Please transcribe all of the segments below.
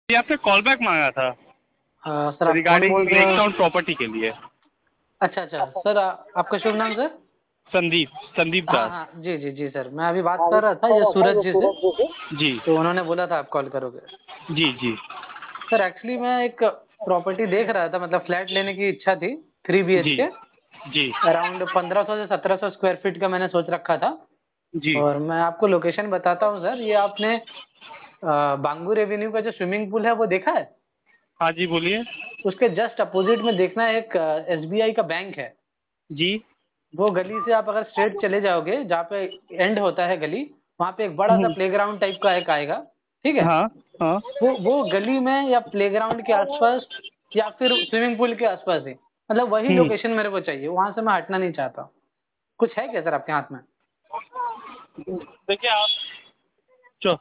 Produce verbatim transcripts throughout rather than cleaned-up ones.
ये आपने call back मांगा था हाँ सर, आप कौन बोल रिगार्डिंग रहे लेक हो? टाउन प्रॉपर्टी के लिए। अच्छा अच्छा सर, आ, आपका शुभ नाम सर? संदीप संदीप हाँ दास। हाँ, जी जी जी सर, मैं अभी बात कर रहा था ये सूरज जी से। जी तो उन्होंने बोला था आप कॉल करोगे। जी जी सर एक्चुअली मैं एक प्रॉपर्टी देख रहा था, मतलब फ्लैट लेने की इच्छा थी। थ्री बी एच जी के जी अराउंड पंद्रह सौ से सत्रह सौ स्क्वायर फीट का मैंने सोच रखा था। जी। और मैं आपको लोकेशन बताता हूँ सर। ये आपने आ, बांगूर एवेन्यू का जो स्विमिंग पूल है वो देखा है? हाँ जी, बोलिए। उसके जस्ट अपोजिट में देखना एक एस बी आई का बैंक है। जी। वो गली से आप अगर स्ट्रेट चले जाओगे, जहाँ पे एंड होता है गली, वहां पे एक बड़ा सा हम्म, प्लेग्राउंड टाइप का एक आएगा। ठीक है। हाँ हाँ। वो वो गली में या प्लेग्राउंड के आसपास या फिर स्विमिंग पूल के आसपास ही, मतलब वही हम्म लोकेशन मेरे को चाहिए। वहां से मैं हटना नहीं चाहता। कुछ है क्या सर आपके हाथ में? देखिए आप चो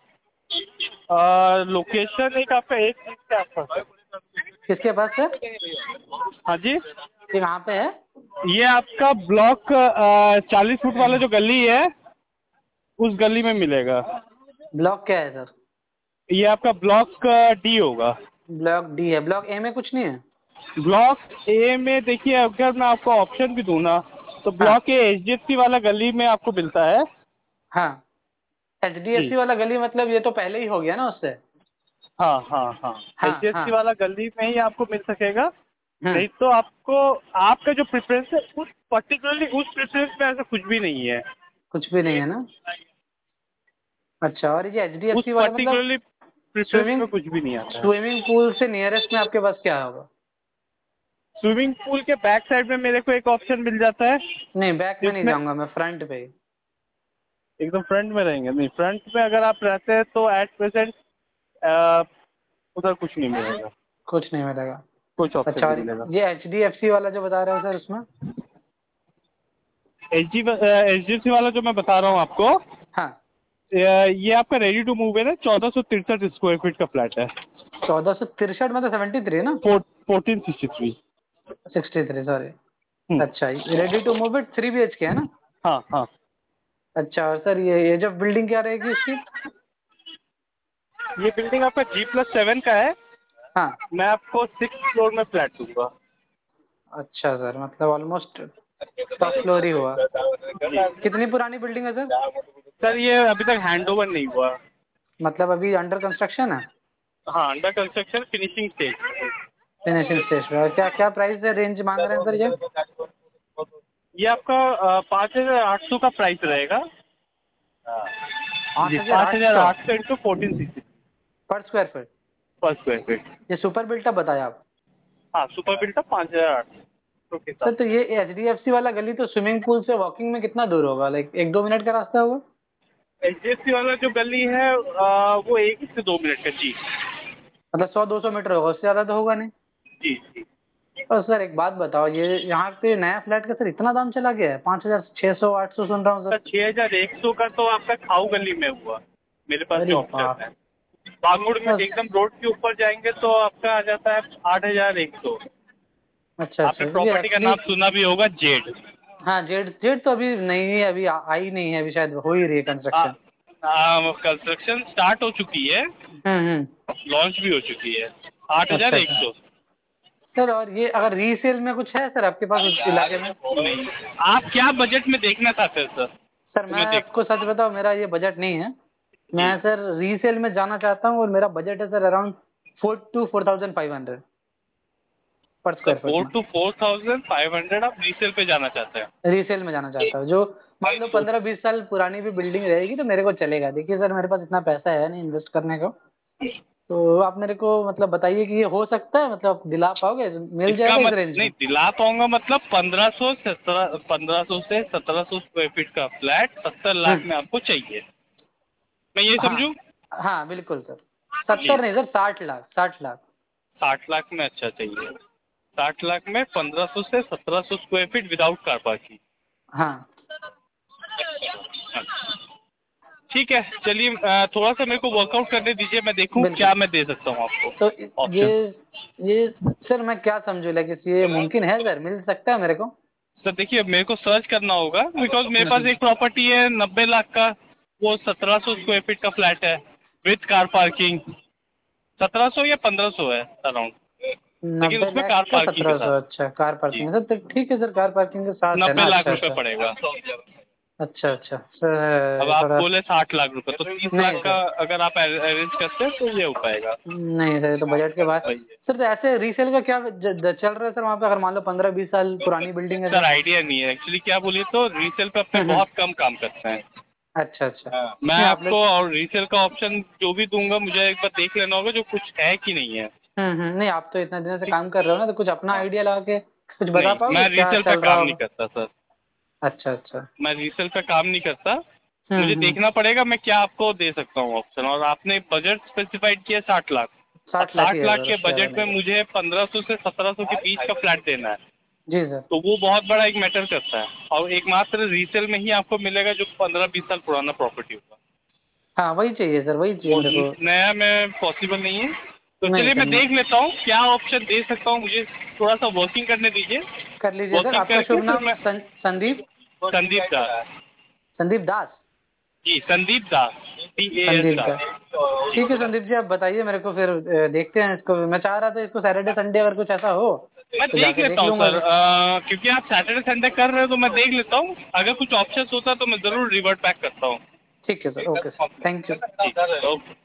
लोकेशन एक आपका एक चीज के आसपास है। किसके पास सर? हाँ जी। ये कहाँ पे है? ये आपका ब्लॉक चालीस फुट वाला जो गली है उस गली में मिलेगा। ब्लॉक क्या है सर? ये आपका ब्लॉक डी होगा। ब्लॉक डी है। ब्लॉक ए में कुछ नहीं है? ब्लॉक ए में देखिए, अगर मैं आपको ऑप्शन भी दूं ना तो हाँ block A H D F C वाला गली में आपको मिलता है। हाँ। एच डी एफ जी। सी वाला गली, मतलब ये तो पहले ही हो गया ना उससे। हाँ हाँ हाँ। हाँ एच डी एफ सी हाँ। वाला गली में ही आपको मिल सकेगा। हम्म। नहीं तो आपको, आपका जो प्रेफरेंस है उस पर्टिकुलरली उस प्रेफरेंस में ऐसा कुछ भी नहीं है। कुछ भी नहीं है ना? अच्छा, और ये एच डी एफ उस सी वाले मतलब पर्टिकुलरली प्रेफरेंस स्विमिंग में कुछ भी नहीं आता है। स्विमिंग पूल से नियरेस्ट में आपके पास क्या होगा? स्विमिंग पूल के बैक साइड में मेरे को एक ऑप्शन मिल जाता है नहीं, बैक में नहीं जिसमें जाऊंगा मैं, फ्रंट पे ही। एकदम फ्रंट में रहेंगे। नहीं, फ्रंट में अगर आप रहते हैं तो एट प्रेजेंट उधर कुछ नहीं मिलेगा। कुछ नहीं मिलेगा। कुछ ऑप्शन अच्छा, नहीं और मिलेगा। ये एच डी एफ सी वाला जो बता रहे हो सर, उसमें? H D H D F C वाला जो मैं बता रहा हूँ आपको, हाँ। ये ये आपका रेडी टू मूव है ना, चौदह सौ तिरसठ स्क्वायर फीट का फ्लैट है। चौदह सौ तिरसठ में तो सेवेंटी थ्री है ना? Fourteen sixty three. Sixty three, sorry. Hmm. अच्छा, ready to move it three B H K है ना? हाँ हाँ। अच्छा, और सर ये ये जो बिल्डिंग क्या रहेगी इसकी? ये बिल्डिंग आपका जी प्लस सेवन का है। हाँ। मैं आपको सिक्स फ्लोर में फ्लैट दूंगा। अच्छा सर, मतलब ऑलमोस्ट टॉप फ्लोर ही हुआ। कितनी पुरानी बिल्डिंग है सर? सर ये अभी तक हैंड ओवर नहीं हुआ। मतलब अभी अंडर कंस्ट्रक्शन है? हाँ, under construction, finishing stage. Finishing stage पे। और क्या क्या प्राइस है, रेंज मांग रहे हैं सर ये? ये आपका पाँच हजार आठ सौ का प्राइस रहेगा। जी, पाँच हजार पाँच आठ हजार सौ आठ सौ इंटू फोर्टीन सिक्सटी पर स्क्वायर फीट? पर स्क्वायर फीट। ये सुपर बिल्टअप बताया आप? हाँ, सुपर बिल्ट पाँच हजार आठ सौ के हिसाब सर तो से। ये एच डी एफ सी वाला गली तो स्विमिंग पूल से वॉकिंग में कितना दूर होगा? लाइक एक दो मिनट का रास्ता होगा? एच डी एफ सी वाला जो गली है आ, वो एक से दो मिनट का। जी मतलब सौ दो सौ मीटर होगा, उससे ज्यादा तो होगा नहीं? जी जी। और सर एक बात बताओ, ये यहाँ पे नया फ्लैट का सर इतना दाम चला गया है? पाँच हजार छह सौ आठ सौ सुन रहा हूँ सर सर। छह हजार एक सौ का तो आपका खाऊ गली में हुआ। मेरे पास अरे जो ऑप्शन बाप। है बांगुड़ में बस। एकदम रोड के ऊपर जाएंगे तो आपका आ जाता है आठ हजार एक सौ। अच्छा अच्छा, आपने ये प्रॉपर्टी का एक्चुअली। नाम सुना भी होगा, जेड। हाँ, जेड जेड तो अभी नहीं है, अभी आ- आई नहीं है, अभी शायद हो ही रही है कंस्ट्रक्शन। कंस्ट्रक्शन स्टार्ट हो चुकी है, हम्म हम्म। लॉन्च भी हो चुकी है। आठ हजार अच्छा एक अच्छा। सौ सर और ये अगर रीसेल में कुछ है सर आपके पास उस इलाके में? नहीं, आप क्या बजट में देखना चाहते हैं सर? सर तो मैं मैं देख। आपको सच बताऊं, मेरा ये बजट नहीं है। मैं जी सर रीसेल में जाना चाहता हूँ, और मेरा बजट है sir around four two four thousand five hundred पर सर, स्क्वायर फीट फोर में। Two four thousand five hundred आप रीसेल पे जाना चाहते हैं? रीसेल में जाना चाहता हूँ, जो मान लो तो पंद्रह बीस साल पुरानी भी बिल्डिंग रहेगी तो मेरे को चलेगा। देखिए सर, मेरे पास इतना पैसा है नहीं इन्वेस्ट करने को। तो आप मेरे को मतलब बताइए कि ये हो सकता है, मतलब आप दिला पाओगे, मिल इसका जाएगा इस मत रेंज नहीं में? दिला पाऊंगा, मतलब पंद्रह सौ सत्रह पंद्रह सौ से सत्रह सौ स्क्वायर फीट का फ्लैट सत्तर लाख हम्म। में आपको चाहिए, मैं ये समझूं? हाँ हाँ बिल्कुल सर। जी। सत्तर नहीं सर, साठ लाख, साठ लाख। साठ लाख में अच्छा चाहिए। साठ लाख में पंद्रह सौ से सत्रह सौ square feet without car parking. हाँ। ठीक है, चलिए अ, थोड़ा सा मेरे को वर्कआउट करने दीजिए, मैं देखूं बिल्कुल। क्या मैं दे सकता हूँ आपको तो ये ऑप्शन। ये सर मैं क्या समझू, लाइक ये मुमकिन है सर, मिल सकता है मेरे को? सर देखिए, मेरे को सर्च करना होगा बिकॉज मेरे हम्म पास हम्म। एक प्रॉपर्टी है नब्बे लाख का। वो सत्रह सौ स्क्वायर फीट का फ्लैट है विथ कार पार्किंग। सत्रह सौ या पंद्रह सौ है अराउंड, लेकिन नब्बे उसमें लाख कार का पार्किंग के सत्रह सौ साथ। अच्छा कार जी, पार्किंग है सर, तो ठीक है सर, कार पार्किंग के साथ है नब्बे ना। लाख अच्छा रुपए अच्छा पड़ेगा। अच्छा अच्छा अब सर आप थोड़ा। बोले साठ लाख रुपए, तो तीस लाख नहीं का सर, अगर आप अरेंज करते हैं तो ये हो पाएगा। नहीं सर ये तो बजट के बाहर। वही है। सर तो ऐसे रीसेल का क्या ज, ज, चल रहा है सर वहाँ पे, अगर मान लो पंद्रह बीस साल पुरानी बिल्डिंग है सर तो? आइडिया नहीं है एक्चुअली, क्या बोलिए तो रीसेल पे अपने हम्म हम्म, बहुत कम काम करते हैं। अच्छा अच्छा। हाँ, मैं नहीं आप आपको लोग। और रीसेल का ऑप्शन जो भी दूंगा, मुझे एक बार देख लेना होगा जो कुछ है कि नहीं है। हम्म हम्म, नहीं आप तो इतने दिनों से ठीक। काम कर रहे हो ना, तो कुछ अपना हाँ, आइडिया लगा के कुछ बता नहीं पाओगे मैं क्या रीसेल पे चल रहा काम नहीं होगा? करता सर। अच्छा अच्छा। मैं रीसेल पे काम नहीं करता। हम्म मुझे हम्म। देखना पड़ेगा मैं क्या आपको दे सकता हूँ ऑप्शन, और आपने बजट स्पेसिफाइड किया साठ लाख। अब साठ लाख ही साठ है लाख सर, के उससे ज्यादा बजट में नहीं। मुझे पंद्रह सौ से सत्रह सौ के बीच का फ्लैट देना है, जी सर। तो वो बहुत बड़ा एक मैटर करता है, और एकमात्र रीसेल में ही आपको मिलेगा जो पंद्रह बीस साल पुराना प्रॉपर्टी होगा। हाँ वही चाहिए सर, वही चाहिए वो मेरे को। नया में पॉसिबल नहीं है। तो नहीं चलिए सर मैं नहीं। देख लेता हूँ क्या ऑप्शन दे सकता हूँ, मुझे थोड़ा सा वर्किंग करने दीजिए। कर लीजिए सर, वर्किंग आपका करके शुभ फिर नाम मैं। सं, संदीप। संदीप दास। संदीप दास। जी Sandeep Das, D A S Sandeep Das. Das. ठीक है संदीप जी, आप बताइए मेरे को फिर, अ, देखते हैं इसको। मैं चाह रहा था इसको सैटरडे संडे अगर कुछ ऐसा हो मैं तो देख जाके लेता देख हूँ लूंगा सर, सर। अ, क्योंकि आप सैटरडे संडे कर रहे हो तो मैं देख लेता हूँ, अगर कुछ ऑप्शन होता तो मैं जरूर रिवर्ट बैक करता हूँ। ठीक है sir, okay sir, thank you. ठीक है, ओके।